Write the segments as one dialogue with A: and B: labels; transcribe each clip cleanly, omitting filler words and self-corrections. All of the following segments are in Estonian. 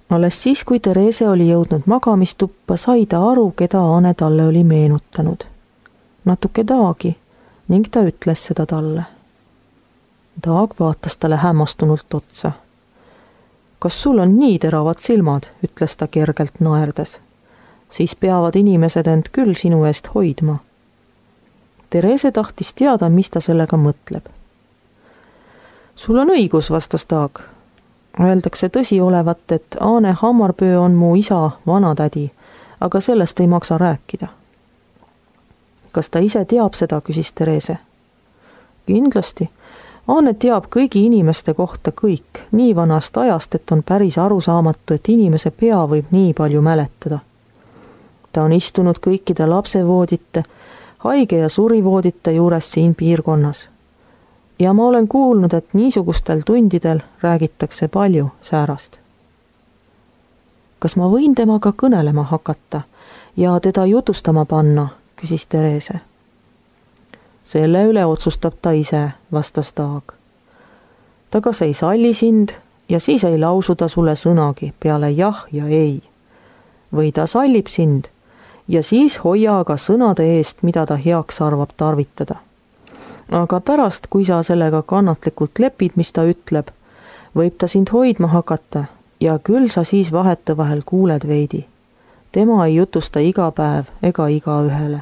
A: Alles siis, kui Therese oli jõudnud magamistuppa, sai ta aru, keda Ane talle oli meenutanud. Natuke Daagi ning ta ütles seda talle. Daag vaatas talle hämmastunult otsa. Kas sul on nii teravad silmad, ütles ta kergelt naerdes. Siis peavad inimesed end küll sinu eest hoidma. Therese tahtis teada, mis ta sellega mõtleb. Sul on õigus, vastas Daag. Öeldakse tõsi olevat, et Ane Hammarpöö on mu isa vanatädi, aga sellest ei maksa rääkida. Kas ta ise teab seda, küsis Therese. Kindlasti. Ane teab kõigi inimeste kohta kõik, nii vanast ajast, et on päris arusaamatu, et inimese pea võib nii palju mäletada. Ta on istunud kõikide lapsevoodite, haige- ja surivoodite juures siin piirkonnas. Ja ma olen kuulnud, et niisugustel tundidel räägitakse palju säärast. Kas ma võin temaga kõnelema hakata ja teda jutustama panna, küsis Therese. Selle üle otsustab ta ise, vastas Daag. Ta kas ei salli sind ja siis ei lausu ta sulle sõnagi peale jah ja ei. Või ta sallib sind ja siis hoia aga sõnade eest, mida ta heaks arvab tarvitada. Aga pärast, kui sa sellega kannatlikult lepid, mis ta ütleb, võib ta sind hoidma hakata ja küll sa siis vahetevahel kuuled veidi. Tema ei jutusta iga päev ega igaühele.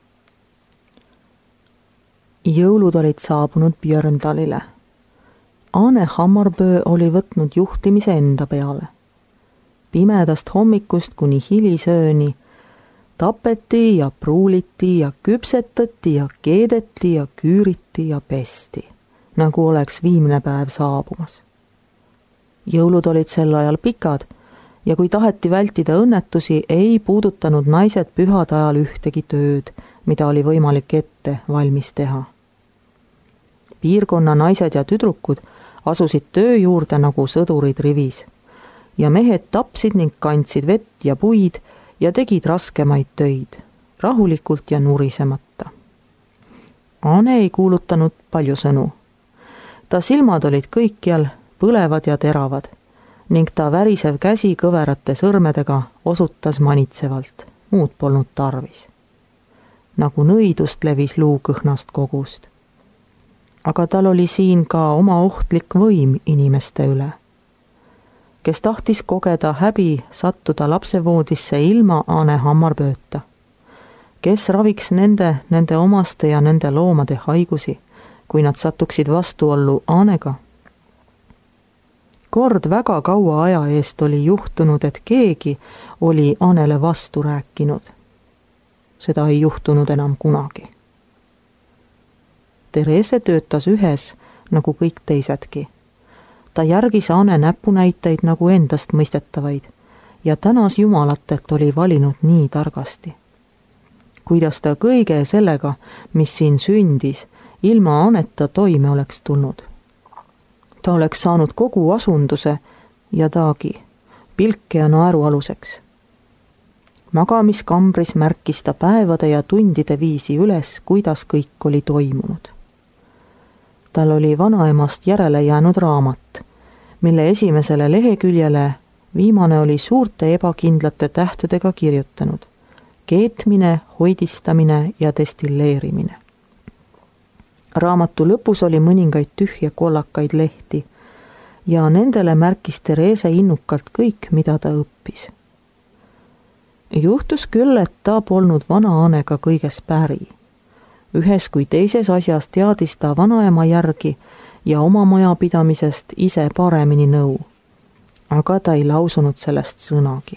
A: Jõulud olid saabunud Björndalile. Ane Hammarpöö oli võtnud juhtimise enda peale. Pimedast hommikust kuni hilisööni tapeti ja pruuliti ja küpsetati ja keedeti ja küüriti ja pesti, nagu oleks viimne päev saabumas. Jõulud olid sel ajal pikad ja kui taheti vältida õnnetusi, ei puudutanud naised pühade ajal ühtegi tööd, mida oli võimalik ette valmis teha. Piirkonna naised ja tüdrukud asusid töö juurde nagu sõdurid rivis ja mehed tapsid ning kandsid vett ja puid ja tegid raskemaid töid, rahulikult ja nurisemata. Ane ei kuulutanud palju sõnu. Ta silmad olid kõikjal põlevad ja teravad ning ta värisev käsi kõverate sõrmedega osutas manitsevalt, muud polnud tarvis. Nagu nõidust levis luukõhnast kogust. Aga tal oli siin ka oma ohtlik võim inimeste üle. Kes tahtis kogeda häbi sattuda lapsevoodisse ilma Ane Hammarpööta. Kes raviks nende omaste ja nende loomade haigusi, kui nad satuksid vastuollu Anega. Kord väga kaua aja eest oli juhtunud, et keegi oli Anele vastu rääkinud. Seda ei juhtunud enam kunagi. Therese töötas ühes, nagu kõik teisedki. Ta järgis Ane näpunäiteid nagu endast mõistetavaid ja tänas Jumalat, et oli valinud nii targasti. Kuidas ta kõige sellega, mis siin sündis, ilma Aneta toime oleks tulnud. Ta oleks saanud kogu asunduse ja Daagi, pilke ja naeru aluseks. Magamiskambris märkis ta päevade ja tundide viisi üles, kuidas kõik oli toimunud. Tal oli vanaemast järele jäänud raamat, mille esimesele leheküljele viimane oli suurte ebakindlate tähtedega kirjutanud. Keetmine, hoidistamine ja destilleerimine. Raamatu lõpus oli mõningaid tühje kollakaid lehti ja nendele märkis Therese innukalt kõik, mida ta õppis. Juhtus küll, et ta polnud vana Anega kõiges päri. Ühes kui teises asjas teadis ta vanaema järgi ja oma majapidamisest ise paremini nõu, aga ta ei lausunud sellest sõnagi.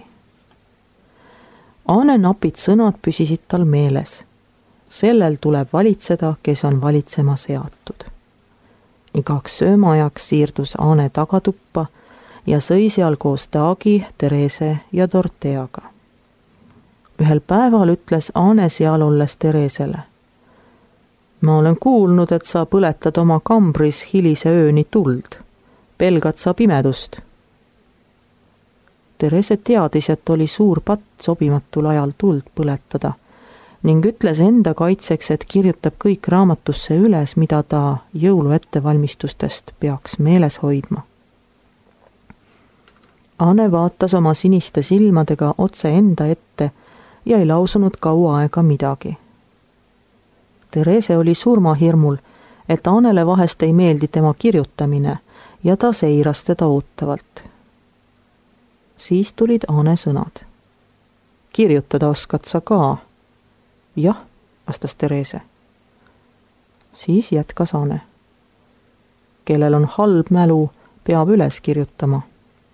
A: Ane napid sõnad püsisid tal meeles. Sellel tuleb valitseda, kes on valitsema seatud. Igaks söömaajaks siirdus Ane tagatuppa ja sõi seal koos Daagi, Therese ja Dorotheaga. Ühel päeval ütles Ane seal olles Theresele. Ma olen kuulnud, et sa põletad oma kambris hilise ööni tuld. Pelgad sa pimedust? Therese teadis, et oli suur patt sobimatul ajal tuld põletada ning ütles enda kaitseks, et kirjutab kõik raamatusse üles, mida ta jõulu ettevalmistustest peaks meeles hoidma. Ane vaatas oma siniste silmadega otse enda ette ja ei lausunud kaua aega midagi. Therese oli surmahirmul, et Anele vahest ei meeldi tema kirjutamine ja ta seiras teda ootavalt. Siis tulid Ane sõnad. Kirjutada oskad sa ka? Jah, vastas Therese. Siis jätkas Ane. Kellel on halb mälu, peab üles kirjutama.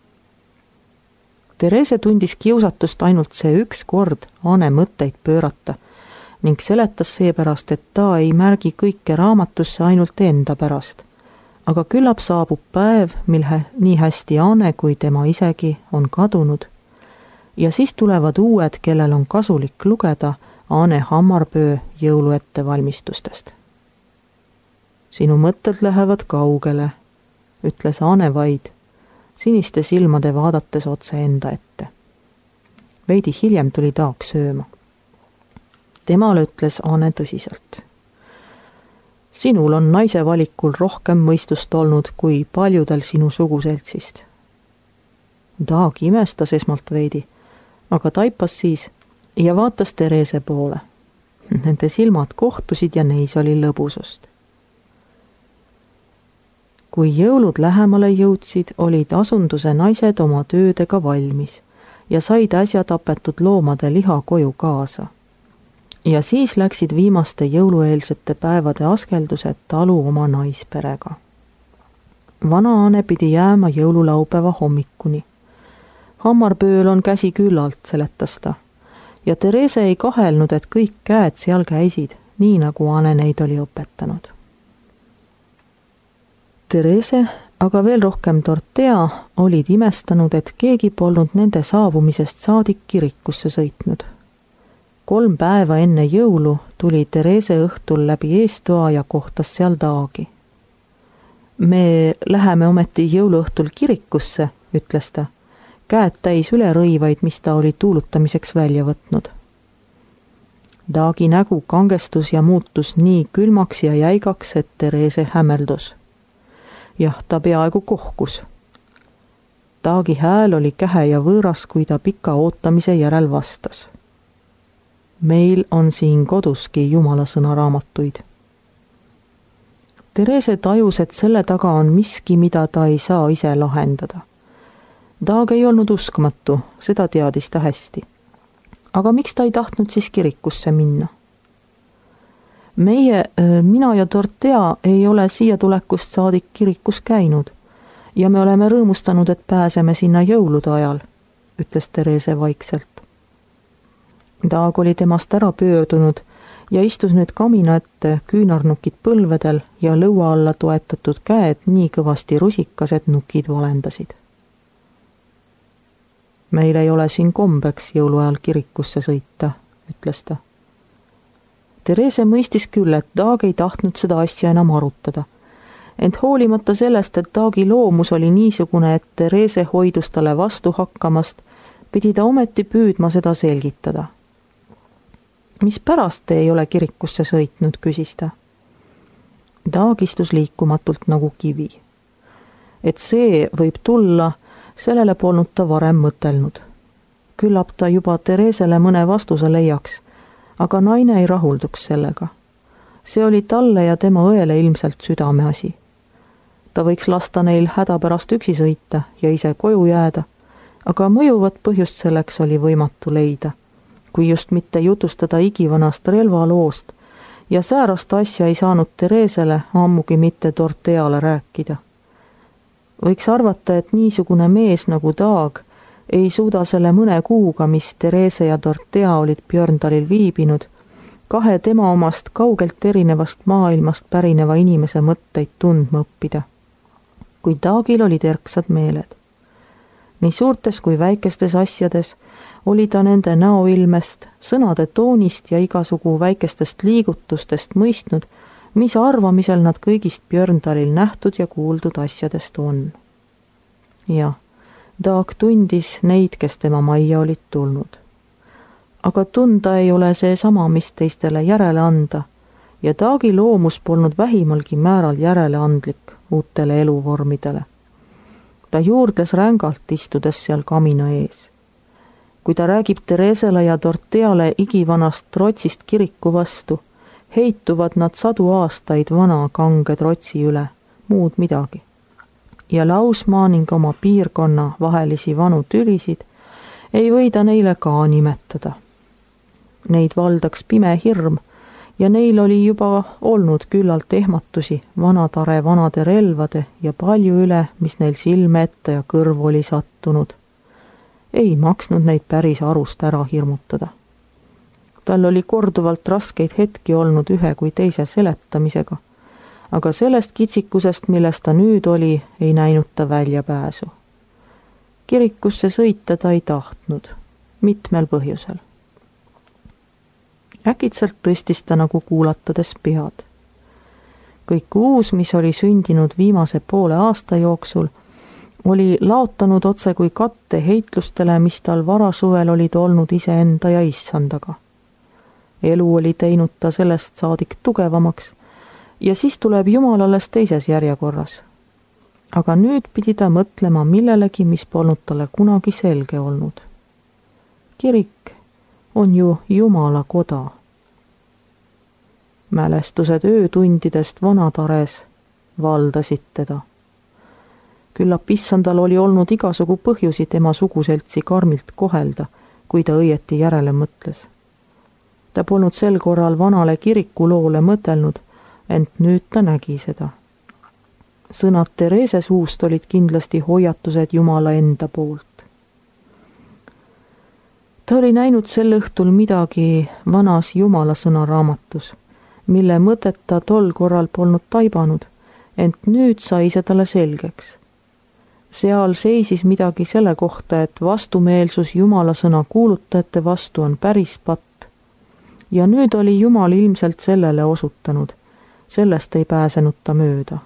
A: Therese tundis kiusatust ainult see üks kord Ane mõtteid pöörata ning seletas seepärast, et ta ei märgi kõike raamatusse ainult enda pärast. Aga küllap saabub päev, mil nii hästi Ane kui tema isegi on kadunud ja siis tulevad uued, kellel on kasulik lugeda Ane Hammarpöö jõuluettevalmistustest. Sinu mõtted lähevad kaugele, ütles Ane vaid, siniste silmade vaadates otse enda ette. Veidi hiljem tuli Daag sööma. Temale ütles Ane tõsiselt. Sinul on naise valikul rohkem mõistust olnud kui paljudel sinu suguseltsist. Daag imestas esmalt veidi, aga taipas siis ja vaatas Therese poole. Nende silmad kohtusid ja neis oli lõbusust. Kui jõulud lähemale jõudsid, olid asunduse naised oma töödega valmis ja said äsja tapetud loomade liha koju kaasa. Ja siis läksid viimaste jõulueelsete päevade askeldused talu oma naisperega. Vana Ane pidi jääma jõululaupäeva hommikuni. Hammarpööl on käsi küllalt, seletas ta, ja Therese ei kahelnud, et kõik käed seal käisid, nii nagu Ane neid oli õpetanud. Therese, aga veel rohkem Dorothea, olid imestanud, et keegi polnud nende saabumisest saadik kirikusse sõitnud. 3 päeva enne jõulu tuli Therese õhtul läbi eestoa ja kohtas seal Daagi. Me läheme ometi jõuluõhtul kirikusse, ütles ta, käed täis ülerõivaid, mis ta oli tuulutamiseks välja võtnud. Daagi nägu kangestus ja muutus nii külmaks ja jäigaks, et Therese hämmeldus. Jah, ta peaaegu kohkus. Daagi hääl oli kähe ja võõras, kui ta pika ootamise järel vastas. Meil on siin koduski Jumala sõnaraamatuid. Therese tajus, et selle taga on miski, mida ta ei saa ise lahendada. Daag ei olnud uskmatu, seda teadis ta hästi. Aga miks ta ei tahtnud siis kirikusse minna? Mina ja Dorothea ei ole siia tulekust saadik kirikus käinud ja me oleme rõõmustanud, et pääseme sinna jõulude ajal, ütles Therese vaikselt. Daag oli temast ära pöördunud ja istus nüüd kamina ette, küünarnukid põlvedel ja lõua alla toetatud käed nii kõvasti rusikas, et nukid valendasid. Meil ei ole siin kombeks jõuluajal kirikusse sõita, ütles ta. Therese mõistis küll, et Daag ei tahtnud seda asja enam arutada. Ent hoolimata sellest, et Daagi loomus oli niisugune, et Therese hoidus talle vastu hakkamast, pidi ta ometi püüdma seda selgitada. Mis pärast te ei ole kirikusse sõitnud, küsis ta. Daag istus liikumatult nagu kivi. Et see võib tulla, sellele polnud ta varem mõtelnud. Küllap ta juba Theresele mõne vastuse leiaks, aga naine ei rahulduks sellega. See oli talle ja tema õele ilmselt südameasi. Ta võiks lasta neil hädapärast üksi sõita ja ise koju jääda, aga mõjuvat põhjust selleks oli võimatu leida, kui just mitte jutustada igivanast relvaloost ja säärast asja ei saanud Theresele, ammugi mitte Dorotheale rääkida. Võiks arvata, et niisugune mees nagu Daag ei suuda selle mõne kuuga, mis Therese ja Dorothea olid Björndalil viibinud, 2 tema omast kaugelt erinevast maailmast pärineva inimese mõtteid tundma õppida. Kuid Daagil olid erksad meeled. Nii suurtes kui väikestes asjades oli ta nende näoilmest, sõnade toonist ja igasugu väikestest liigutustest mõistnud, mis arvamisel nad kõigist Björndalil nähtud ja kuuldud asjadest on. Jah, Daag tundis neid, kes tema majja olid tulnud. Aga tunda ei ole see sama, mis teistele järele anda, ja Daagi loomus polnud vähimalgi määral järeleandlik uutele eluvormidele. Ta juurdles rängalt, istudes seal kamina ees. Kui ta räägib Theresele ja Dorotheale igivanast trotsist kiriku vastu, heituvad nad 100 aastaid vana kange trotsi üle, muud midagi. Ja Lausmaa ning oma piirkonna vahelisi vanu tülisid ei või ta neile ka nimetada. Neid valdaks pime hirm ja neil oli juba olnud küllalt ehmatusi vanatare vanade relvade ja palju üle, mis neil silme ette ja kõrvu oli sattunud. Ei maksnud neid päris arust ära hirmutada. Tal oli korduvalt raskeid hetki olnud ühe kui teise seletamisega, aga sellest kitsikusest, milles ta nüüd oli, ei näinud ta väljapääsu. Kirikusse sõita ta ei tahtnud, mitmel põhjusel. Äkitselt tõstis ta nagu kuulatades pead. Kõik uus, mis oli sündinud viimase poole aasta jooksul, oli laotanud otse kui katte heitlustele, mis tal varasuvel olid olnud iseenda ja issandaga. Elu oli teinud ta sellest saadik tugevamaks ja siis tuleb Jumal alles teises järjekorras. Aga nüüd pidi ta mõtlema millelegi, mis polnud talle kunagi selge olnud. Kirik on ju Jumala koda. Mälestused öötundidest vanatares valdasid teda. Küllap issandal oli olnud igasugu põhjusi tema suguseltsi karmilt kohelda, kui ta õieti järele mõtles. Ta polnud sel korral vanale kirikuloole mõtelnud, ent nüüd ta nägi seda. Sõnad Therese suust olid kindlasti hoiatused Jumala enda poolt. Ta oli näinud sel õhtul midagi vanas Jumala sõnaraamatus, mille mõtet ta tol korral polnud taibanud, ent nüüd sai see talle selgeks. Seal seisis midagi selle kohta, et vastumeelsus Jumala sõna kuulutajate vastu on päris patt. Ja nüüd oli Jumal ilmselt sellele osutanud, sellest ei pääsenud ta mööda.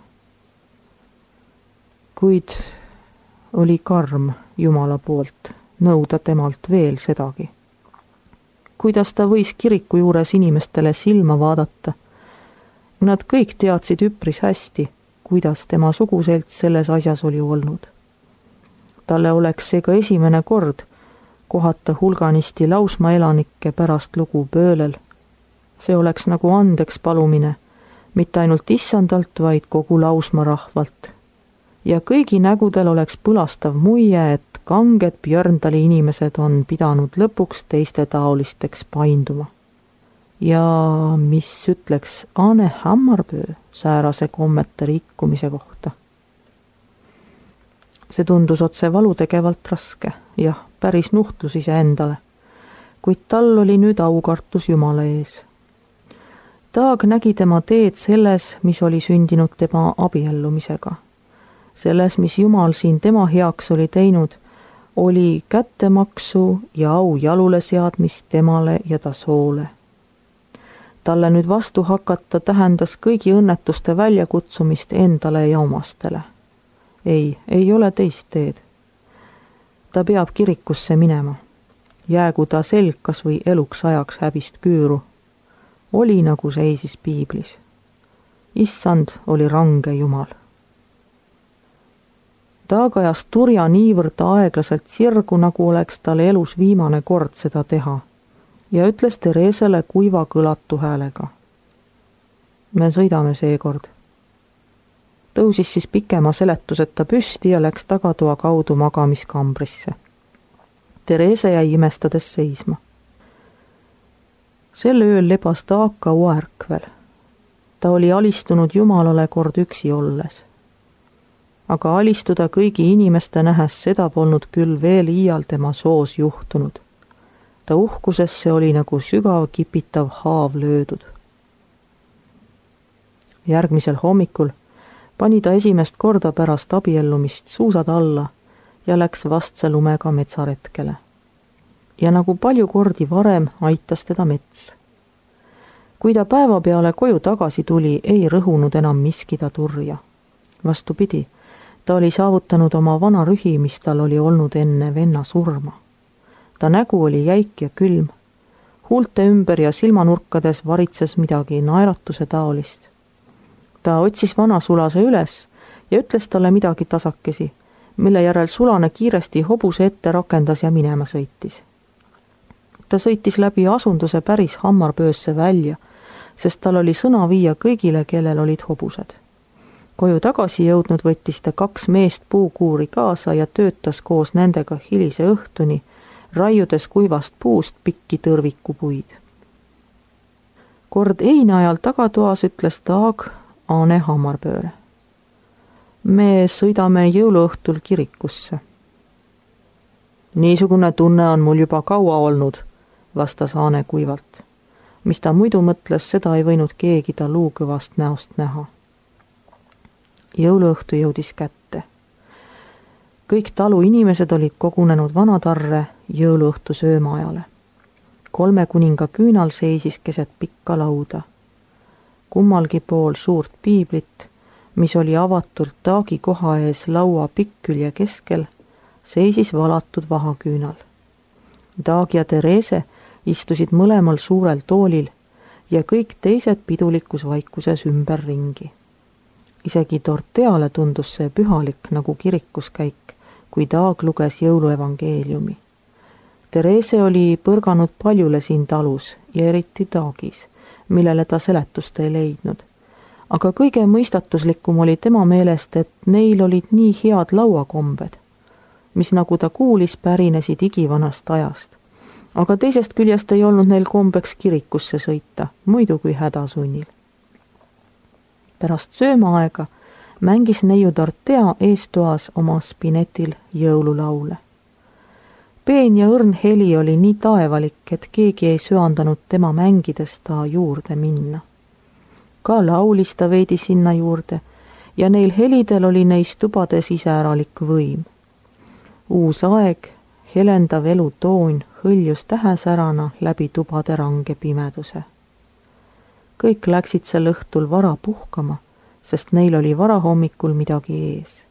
A: Kuid oli karm Jumala poolt nõuda temalt veel sedagi. Kuidas ta võis kiriku juures inimestele silma vaadata? Nad kõik teadsid üpris hästi, kuidas tema suguselts selles asjas oli olnud. Talle oleks see ka esimene kord kohata hulganisti Lausmaa elanikke pärast lugu pöölel. See oleks nagu andeks palumine, mitte ainult issandalt, vaid kogu Lausmaa rahvalt. Ja kõigi nägudel oleks põlastav muie, et kanged Björndali inimesed on pidanud lõpuks teiste taolisteks painduma. Ja mis ütleks Ane Hammarböö säärase kommete rikkumise kohta? See tundus otse valutegevalt raske, jah, päris nuhtlus iseendale, kuid tal oli nüüd aukartus Jumala ees. Taag nägi tema teed selles, mis oli sündinud tema abiellumisega. Selles, mis Jumal siin tema heaks oli teinud, oli kättemaksu ja au jalule seadmist temale ja ta soole. Talle nüüd vastu hakata tähendas kõigi õnnetuste väljakutsumist endale ja omastele. Ei ole teist teed. Ta peab kirikusse minema. Jäägu ta selkas või eluks ajaks häbist küüru. Oli nagu seisis piiblis. Issand oli range Jumal. Taag ajas turja niivõrd aeglaselt sirgu, nagu oleks tal elus viimane kord seda teha, ja ütles Theresele kuiva kõlatu häälega. Me sõidame seekord. Tõusis siis pikema seletuseta püsti ja läks tagatoa kaudu magamiskambrisse. Therese jäi imestades seisma. Sel ööl lebas Taag kaua ärkvel. Ta oli alistunud Jumalale kord üksi olles. Aga alistuda kõigi inimeste nähes seda polnud küll veel iial tema soos juhtunud. Ta uhkusesse oli nagu sügav kipitav haav löödud. Järgmisel hommikul pani ta esimest korda pärast abiellumist suusad alla ja läks vastse lumega metsaretkele. Ja nagu palju kordi varem aitas teda mets. Kui ta päeva peale koju tagasi tuli, ei rõhunud enam miski ta turja. Vastupidi, ta oli saavutanud oma vana rühi, mis tal oli olnud enne venna surma. Ta nägu oli jäik ja külm. Huulte ümber ja silmanurkades varitses midagi naeratuse taolist. Ta otsis vana sulase üles ja ütles talle midagi tasakesi, mille järel Sulane kiiresti hobuse ette rakendas ja minema sõitis. Ta sõitis läbi asunduse päris hammarpöösse välja, sest tal oli sõna viia kõigile, kellel olid hobused. Koju tagasi jõudnud võttis ta 2 meest puukuuri kaasa ja töötas koos nendega hilise õhtuni, raiudes kuivast puust pikki tõrvikupuid. Kord eine ajal tagatoas ütles Taag Aane hammarpööre. Me sõidame jõuluõhtul kirikusse. Niisugune tunne on mul juba kaua olnud, vastas Aane kuivalt. Mis ta muidu mõtles, seda ei võinud keegi ta luukõvast näost näha. Jõuluõhtu jõudis kätte. Kõik talu inimesed olid kogunenud Vanatarre jõuluõhtu söömaajale. 3 kuninga küünal seisis keset pikka lauda. Kummalgi pool suurt piiblit, mis oli avatult Taagi koha ees laua pikkkülje keskel, seisis valatud vahaküünal. Taag ja Therese istusid mõlemal suurel toolil ja kõik teised pidulikus vaikuses ümberringi. Isegi Dorotheale tundus see pühalik nagu kirikuskäik, kui Taag luges jõuluevangeeliumi. Therese oli põrganud paljule siin talus ja eriti Taagis, millele ta seletust ei leidnud. Aga kõige mõistatuslikum oli tema meelest, et neil olid nii head lauakombed, mis nagu ta kuulis, pärinesid igivanast ajast. Aga teisest küljest ei olnud neil kombeks kirikusse sõita, muidu kui hädasunnil. Pärast söömaaega mängis neiu Dorothea eestoas oma spinetil jõululaule. Peen ja õrn heli oli nii taevalik, et keegi ei söandanud tema mängides ta juurde minna. Ka laulis ta veidi sinna juurde ja neil helidel oli neis tubades iseäralik võim. Uus aeg, helendav elutoon hõljus tähesärana läbi tubade range pimeduse. Kõik läksid sel õhtul vara puhkama, sest neil oli varahommikul midagi ees.